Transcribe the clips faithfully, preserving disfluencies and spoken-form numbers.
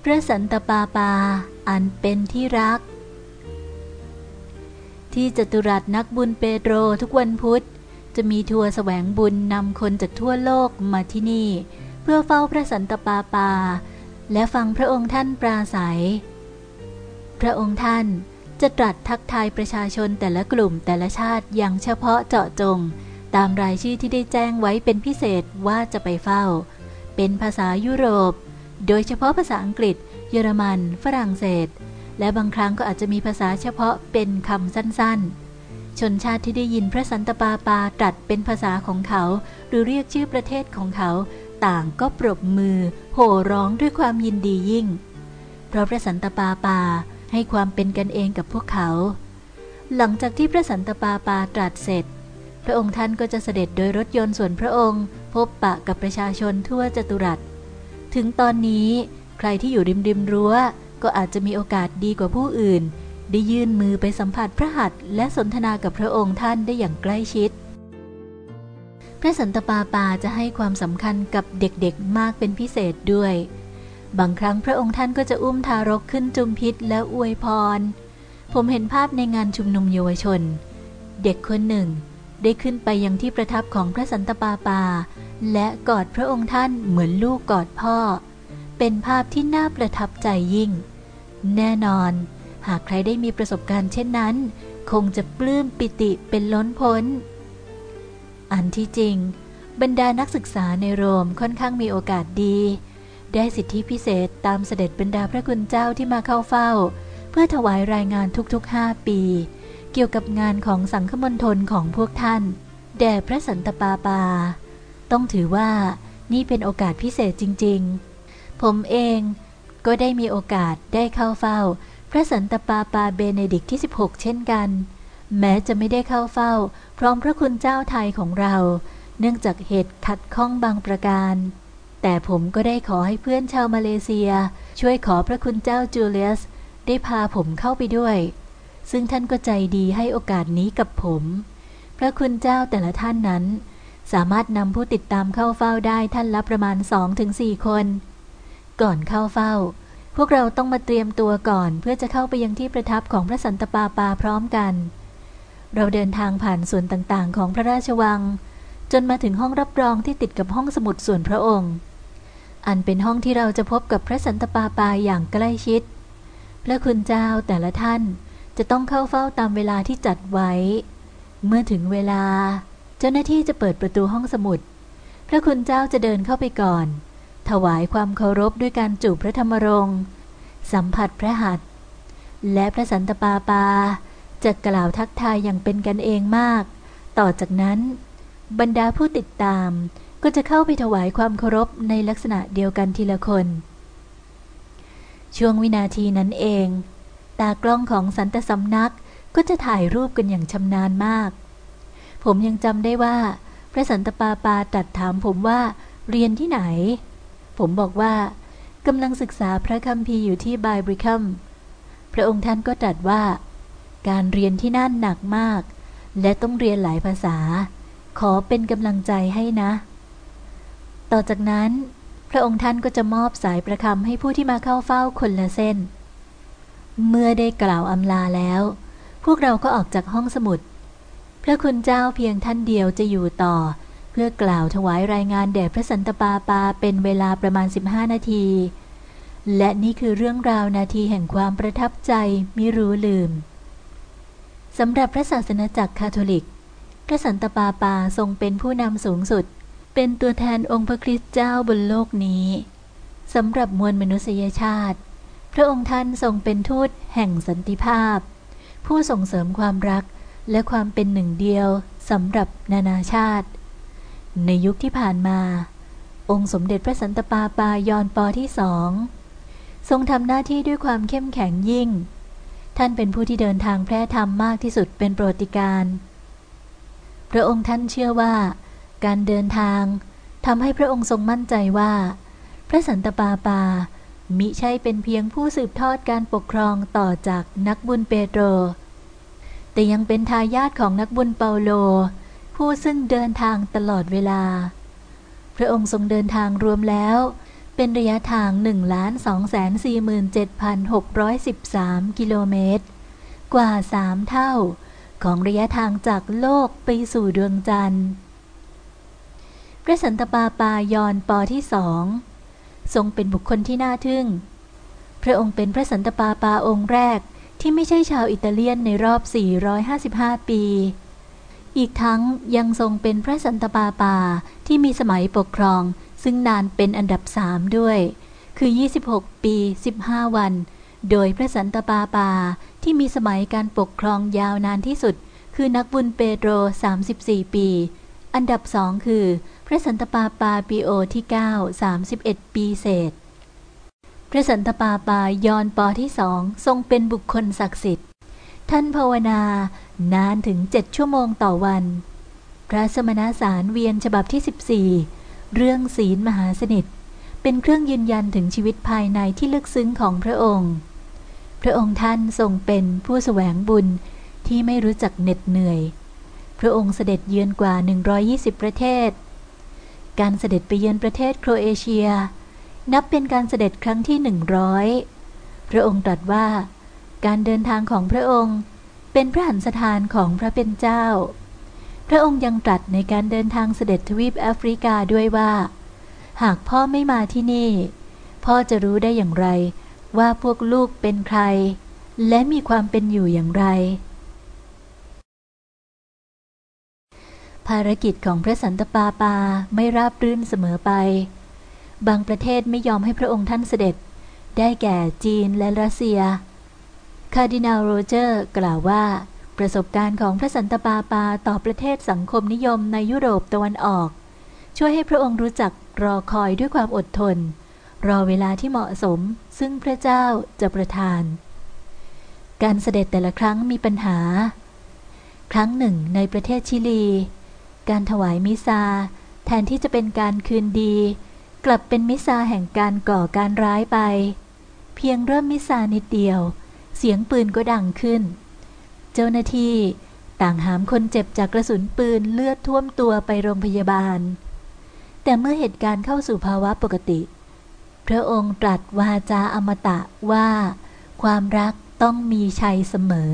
ระสันตะปาปาอันเป็นที่รักที่จตุรัสนักบุญเปโตรทุกวันพุธจะมีทัวร์แสวงบุญนำคนจากทั่วโลกมาที่นี่เพื่อเฝ้าพระสันตะปาปาและฟังพระองค์ท่านปราศัยพระองค์ท่านจะตรัสทักทายประชาชนแต่ละกลุ่มแต่ละชาติอย่างเฉพาะเจาะจงตามรายชื่อที่ได้แจ้งไว้เป็นพิเศษว่าจะไปเฝ้าเป็นภาษายุโรปโดยเฉพาะภาษาอังกฤษเยอรมันฝรั่งเศสและบางครั้งก็อาจจะมีภาษาเฉพาะเป็นคำสั้นๆชนชาติที่ได้ยินพระสันตะปาปาตรัสเป็นภาษาของเขาหรือเรียกชื่อประเทศของเขาต่างก็ปรบมือโห่ร้องด้วยความยินดียิ่งเพราะพระสันตะปาปาให้ความเป็นกันเองกับพวกเขาหลังจากที่พระสันตะปาปาตรัสเสร็จพระองค์ท่านก็จะเสด็จโดยรถยนต์ส่วนพระองค์พบปะกับประชาชนทั่วจตุรัสถึงตอนนี้ใครที่อยู่ริมริมรั้วก็อาจจะมีโอกาสดีกว่าผู้อื่นได้ยื่นมือไปสัมผัสพระหัตถ์และสนทนากับพระองค์ท่านได้อย่างใกล้ชิดพระสันตะปาปาจะให้ความสำคัญกับเด็กๆมากเป็นพิเศษด้วยบางครั้งพระองค์ท่านก็จะอุ้มทารกขึ้นจุมพิษและอวยพรผมเห็นภาพในงานชุมนุมเยาวชนเด็กคนหนึ่งได้ขึ้นไปยังที่ประทับของพระสันตะปาปาและกอดพระองค์ท่านเหมือนลูกกอดพ่อเป็นภาพที่น่าประทับใจยิ่งแน่นอนหากใครได้มีประสบการณ์เช่นนั้นคงจะปลื้มปิติเป็นล้นพ้นอันที่จริงบรรดานักศึกษาในโรมค่อนข้างมีโอกาสดีได้สิทธิพิเศษตามเสด็จบรรดาพระคุณเจ้าที่มาเข้าเฝ้าเพื่อถวายรายงานทุกๆห้าปีเกี่ยวกับงานของสังฆมณฑลของพวกท่านแด่พระสันตะปาปาต้องถือว่านี่เป็นโอกาสพิเศษจริงๆผมเองก็ได้มีโอกาสได้เข้าเฝ้าพระสันตะปาปาเบเนดิกต์ที่สิบหกเช่นกันแม้จะไม่ได้เข้าเฝ้าพร้อมพระคุณเจ้าไทยของเราเนื่องจากเหตุขัดข้องบางประการแต่ผมก็ได้ขอให้เพื่อนชาวมาเลเซียช่วยขอพระคุณเจ้าจูเลียสได้พาผมเข้าไปด้วยซึ่งท่านก็ใจดีให้โอกาสนี้กับผมพระคุณเจ้าแต่ละท่านนั้นสามารถนำผู้ติดตามเข้าเฝ้าได้ท่านละประมาณ สองถึงสี่ คนก่อนเข้าเฝ้าพวกเราต้องมาเตรียมตัวก่อนเพื่อจะเข้าไปยังที่ประทับของพระสันตะปาปาพร้อมกันเราเดินทางผ่านส่วนต่างๆของพระราชวังจนมาถึงห้องรับรองที่ติดกับห้องสมุดส่วนพระองค์อันเป็นห้องที่เราจะพบกับพระสันตะปาปาอย่างใกล้ชิดพระคุณเจ้าแต่ละท่านจะต้องเข้าเฝ้าตามเวลาที่จัดไว้เมื่อถึงเวลาเจ้าหน้าที่จะเปิดประตูห้องสมุดพระคุณเจ้าจะเดินเข้าไปก่อนถวายความเคารพด้วยการจูบพระธรรมรงค์สัมผัสพระหัตถ์และพระสันตะปาปาจะกล่าวทักทายอย่างเป็นกันเองมากต่อจากนั้นบรรดาผู้ติดตามก็จะเข้าไปถวายความเคารพในลักษณะเดียวกันทีละคนช่วงวินาทีนั้นเองตากล้องของสันตสำนักก็จะถ่ายรูปกันอย่างชำนาญมากผมยังจำได้ว่าพระสันตะปาปาตรัสถามผมว่าเรียนที่ไหนผมบอกว่ากำลังศึกษาพระคัมภีร์อยู่ที่ไบบริคัมพระองค์ท่านก็ตรัสว่าการเรียนที่นั่นหนักมากและต้องเรียนหลายภาษาขอเป็นกำลังใจให้นะต่อจากนั้นพระองค์ท่านก็จะมอบสายประคำให้ผู้ที่มาเข้าเฝ้าคนละเส้นเมื่อได้กล่าวอำลาแล้วพวกเราก็ออกจากห้องสมุดพระคุณเจ้าเพียงท่านเดียวจะอยู่ต่อเพื่อกล่าวถวายรายงานแด่พระสันตะปาปาเป็นเวลาประมาณสิบห้านาทีและนี่คือเรื่องราวนาทีแห่งความประทับใจมิรู้ลืมสำหรับพระศาสนาจักรคาทอลิกพระสันตะปาปาทรงเป็นผู้นำสูงสุดเป็นตัวแทนองค์พระคริสต์เจ้าบนโลกนี้สำหรับมวลมนุษยชาติพระองค์ท่านทรงเป็นทูตแห่งสันติภาพผู้ส่งเสริมความรักและความเป็นหนึ่งเดียวสำหรับนานาชาติในยุคที่ผ่านมาองค์สมเด็จพระสันตะปาปายอนป.ที่สองทรงทำหน้าที่ด้วยความเข้มแข็งยิ่งท่านเป็นผู้ที่เดินทางแพร่ธรรมมากที่สุดเป็นประวัติการณ์พระองค์ท่านเชื่อว่าการเดินทางทำให้พระองค์ทรงมั่นใจว่าพระสันตะปาปามิใช่เป็นเพียงผู้สืบทอดการปกครองต่อจากนักบุญเปโตรแต่ยังเป็นทายาทของนักบุญเปาโลผู้ซึ่งเดินทางตลอดเวลาพระองค์ทรงเดินทางรวมแล้วเป็นระยะทาง หนึ่งล้านสองแสนสี่หมื่นเจ็ดพันหกร้อยสิบสาม กิโลเมตรกว่าสามเท่าของระยะทางจากโลกไปสู่ดวงจันทร์พระสันตะปาปายอนปอที่สองทรงเป็นบุคคลที่น่าทึ่งพระองค์เป็นพระสันตะปาปาองค์แรกที่ไม่ใช่ชาวอิตาเลียนในรอบสี่ร้อยห้าสิบห้าปีอีกทั้งยังทรงเป็นพระสันตะปาปาที่มีสมัยปกครองซึ่งนานเป็นอันดับสามด้วยคือยี่สิบหกปีสิบห้าวันโดยพระสันตะปาปาที่มีสมัยการปกครองยาวนานที่สุดคือนักบุญเปโตรสามสิบสี่ปีอันดับสองคือพระสันตะปาปาปีโอที่เก้า สามสิบเอ็ดปีเศษพระสันตะปาปายอนปอที่สองทรงเป็นบุคคลศักดิ์สิทธิ์ท่านภาวนานานถึงเจ็ดชั่วโมงต่อวันพระสมณสารเวียนฉบับที่สิบสี่เรื่องศีลมหาสนิทเป็นเครื่องยืนยันถึงชีวิตภายในที่ลึกซึ้งของพระองค์พระองค์ท่านทรงเป็นผู้แสวงบุญที่ไม่รู้จักเหน็ดเหนื่อยพระองค์เสด็จเยือนกว่าหนึ่งร้อยยี่สิบประเทศการเสด็จไปเยือนประเทศโครเอเชียนับเป็นการเสด็จครั้งที่หนึ่งร้อยพระองค์ตรัสว่าการเดินทางของพระองค์เป็นพระหันสถานของพระเป็นเจ้าพระองค์ยังตรัสในการเดินทางเสด็จทวีปแอฟริกาด้วยว่าหากพ่อไม่มาที่นี่พ่อจะรู้ได้อย่างไรว่าพวกลูกเป็นใครและมีความเป็นอยู่อย่างไรภารกิจของพระสันตะปาปาไม่ราบรื่นเสมอไปบางประเทศไม่ยอมให้พระองค์ท่านเสด็จได้แก่จีนและรัสเซียคาร์ดินัลโรเจอร์กล่าวว่าประสบการณ์ของพระสันตะปาปาต่อประเทศสังคมนิยมในยุโรปตะวันออกช่วยให้พระองค์รู้จักรอคอยด้วยความอดทนรอเวลาที่เหมาะสมซึ่งพระเจ้าจะประทานการเสด็จแต่ละครั้งมีปัญหาครั้งหนึ่งในประเทศชิลีการถวายมิซาแทนที่จะเป็นการคืนดีกลับเป็นมิซาแห่งการก่อการร้ายไปเพียงเริ่มมิซานิดเดียวเสียงปืนก็ดังขึ้นเจ้าหน้าที่ต่างหามคนเจ็บจากกระสุนปืนเลือดท่วมตัวไปโรงพยาบาลแต่เมื่อเหตุการณ์เข้าสู่ภาวะปกติพระองค์ตรัสวาจาอมตะว่าความรักต้องมีชัยเสมอ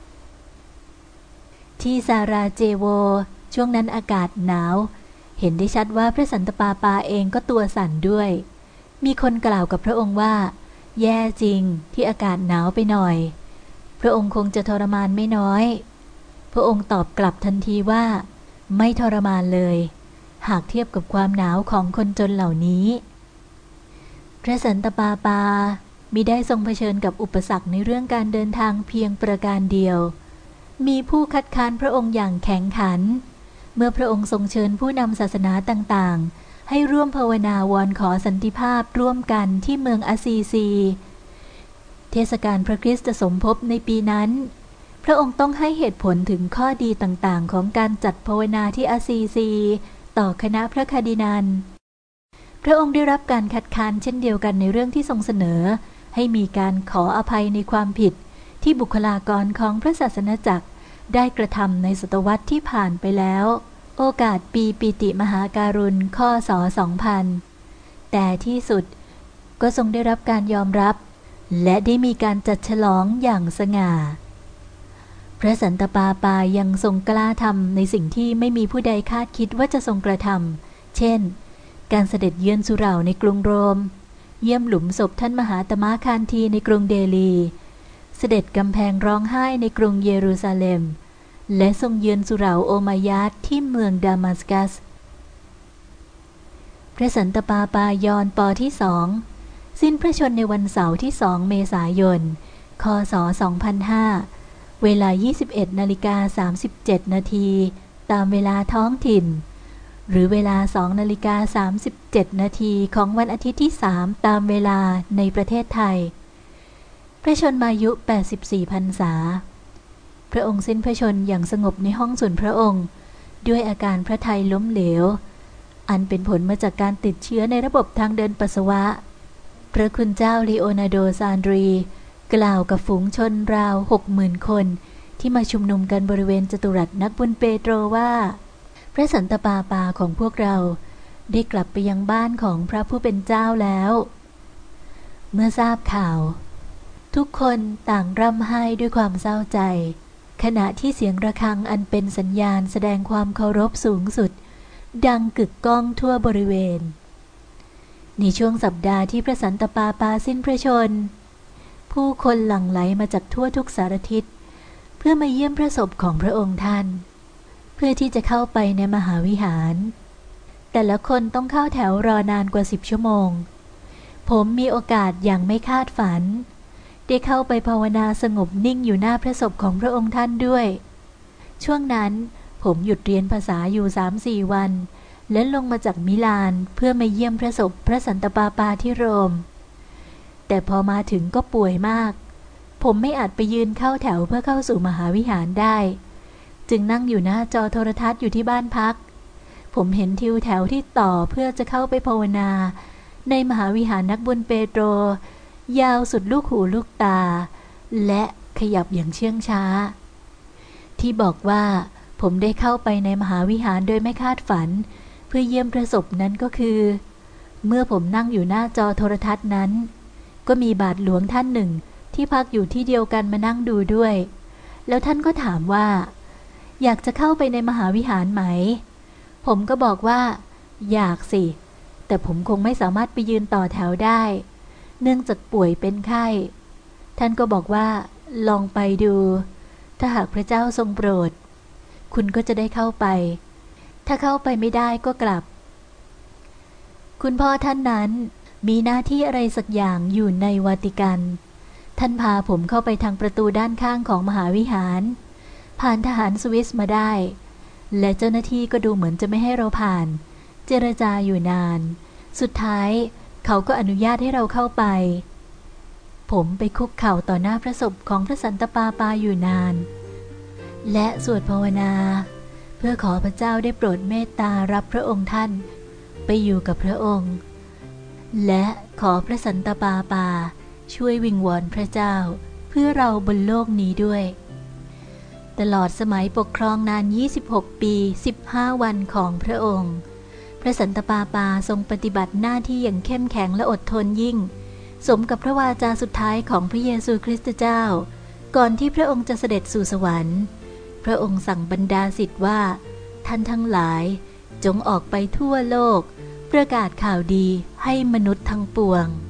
ที่ซาราเจโวช่วงนั้นอากาศหนาวเห็นได้ชัดว่าพระสันตะปาปาเองก็ตัวสั่นด้วยมีคนกล่าวกับพระองค์ว่าแย่จริงที่อากาศหนาวไปหน่อยพระองค์คงจะทรมานไม่น้อยพระองค์ตอบกลับทันทีว่าไม่ทรมานเลยหากเทียบกับความหนาวของคนจนเหล่านี้พระสันตะปาปามิได้ทรงเผชิญกับอุปสรรคในเรื่องการเดินทางเพียงประการเดียวมีผู้คัดค้านพระองค์อย่างแข็งขันเมื่อพระองค์ทรงเชิญผู้นำศาสนาต่างๆให้ร่วมภาวนาวอนขอสันติภาพร่วมกันที่เมืองอาซีซีเทศกาลพระคริสตสมภพในปีนั้นพระองค์ต้องให้เหตุผลถึงข้อดีต่างๆของการจัดภาวนาที่อาซีซีต่อคณะพระคาร์ดินัลพระองค์ได้รับการคัดค้านเช่นเดียวกันในเรื่องที่ทรงเสนอให้มีการขออภัยในความผิดที่บุคลากรของพระศาสนจักรได้กระทำในศตวรรษที่ผ่านไปแล้วโอกาสปีปิติมหาการุณข้อศสองพันแต่ที่สุดก็ทรงได้รับการยอมรับและได้มีการจัดฉลองอย่างสง่าพระสันตะปาปายังทรงกล้าทำในสิ่งที่ไม่มีผู้ใดคาดคิดว่าจะทรงกระทำเช่นการเสด็จเยือนสุเหร่าในกรุงโรมเยี่ยมหลุมศพท่านมหาตมะคานธีในกรุงเดลีเสด็จกำแพงร้องไห้ในกรุงเยรูซาเล็มและทรงเยือนสุเหร่าโอมายาดที่เมืองดามัสกัสพระสันตะปาปายอนปอที่สองสิ้นพระชนม์ในวันเสาร์ที่สองเมษายนคศสองพันห้าเวลา ยี่สิบเอ็ดนาฬิกาสามสิบเจ็ดนาทีตามเวลาท้องถิ่นหรือเวลา สองนาฬิกาสามสิบเจ็ดนาทีของวันอาทิตย์ที่สามตามเวลาในประเทศไทยพระชนมายุแปดสิบสี่พรรษาพระองค์สิ้นพระชนม์อย่างสงบในห้องส่วนพระองค์ด้วยอาการพระทัยล้มเหลวอันเป็นผลมาจากการติดเชื้อในระบบทางเดินปัสสาวะพระคุณเจ้าลีโอนาร์โดซานดรีกล่าวกับฝูงชนราว หกหมื่น คนที่มาชุมนุมกันบริเวณจตุรัสนักบุญเปโตรว่าพระสันตะปาปาของพวกเราได้กลับไปยังบ้านของพระผู้เป็นเจ้าแล้วเมื่อทราบข่าวทุกคนต่างร่ำไห้ด้วยความเศร้าใจขณะที่เสียงระฆังอันเป็นสัญญาณแสดงความเคารพสูงสุดดังกึกก้องทั่วบริเวณในช่วงสัปดาห์ที่พระสันตะปาปาสิ้นพระชนผู้คนหลั่งไหลมาจากทั่วทุกสารทิศเพื่อมาเยี่ยมพระศพของพระองค์ท่านเพื่อที่จะเข้าไปในมหาวิหารแต่ละคนต้องเข้าแถวรอนานกว่าสิบชั่วโมงผมมีโอกาสอย่างไม่คาดฝันได้เข้าไปภาวนาสงบนิ่งอยู่หน้าพระศพของพระองค์ท่านด้วยช่วงนั้นผมหยุดเรียนภาษาอยู่ สามถึงสี่ วันและลงมาจากมิลานเพื่อมาเยี่ยมพระศพพระสันตะปาปาที่โรมแต่พอมาถึงก็ป่วยมากผมไม่อาจไปยืนเข้าแถวเพื่อเข้าสู่มหาวิหารได้จึงนั่งอยู่หน้าจอโทรทัศน์อยู่ที่บ้านพักผมเห็นทิวแถวที่ต่อเพื่อจะเข้าไปภาวนาในมหาวิหารนักบุญเปโตรยาวสุดลูกหูลูกตาและขยับอย่างเชื่องช้าที่บอกว่าผมได้เข้าไปในมหาวิหารโดยไม่คาดฝันเพื่อเยี่ยมพระศพนั้นก็คือเมื่อผมนั่งอยู่หน้าจอโทรทัศน์นั้นก็มีบาทหลวงท่านหนึ่งที่พักอยู่ที่เดียวกันมานั่งดูด้วยแล้วท่านก็ถามว่าอยากจะเข้าไปในมหาวิหารไหมผมก็บอกว่าอยากสิแต่ผมคงไม่สามารถไปยืนต่อแถวได้เนื่องจากป่วยเป็นไข้ท่านก็บอกว่าลองไปดูถ้าหากพระเจ้าทรงโปรดคุณก็จะได้เข้าไปถ้าเข้าไปไม่ได้ก็กลับคุณพ่อท่านนั้นมีหน้าที่อะไรสักอย่างอยู่ในวาติกันท่านพาผมเข้าไปทางประตูด้านข้างของมหาวิหารผ่านทหารสวิสมาได้และเจ้าหน้าที่ก็ดูเหมือนจะไม่ให้เราผ่านเจรจาอยู่นานสุดท้ายเขาก็อนุญาตให้เราเข้าไปผมไปคุกเข่าต่อหน้าพระศพของพระสันตะปาปาอยู่นานและสวดภาวนาเพื่อขอพระเจ้าได้โปรดเมตตารับพระองค์ท่านไปอยู่กับพระองค์และขอพระสันตะปาปาช่วยวิงวอนพระเจ้าเพื่อเราบนโลกนี้ด้วยตลอดสมัยปกครองนานยี่สิบหกปีสิบห้าวันของพระองค์พระสันตะปาปาทรงปฏิบัติหน้าที่อย่างเข้มแข็งและอดทนยิ่งสมกับพระวาจาสุดท้ายของพระเยซูคริสต์เจ้าก่อนที่พระองค์จะเสด็จสู่สวรรค์พระองค์สั่งบรรดาศิษย์ว่าท่านทั้งหลายจงออกไปทั่วโลกประกาศข่าวดีให้มนุษย์ทั้งปวง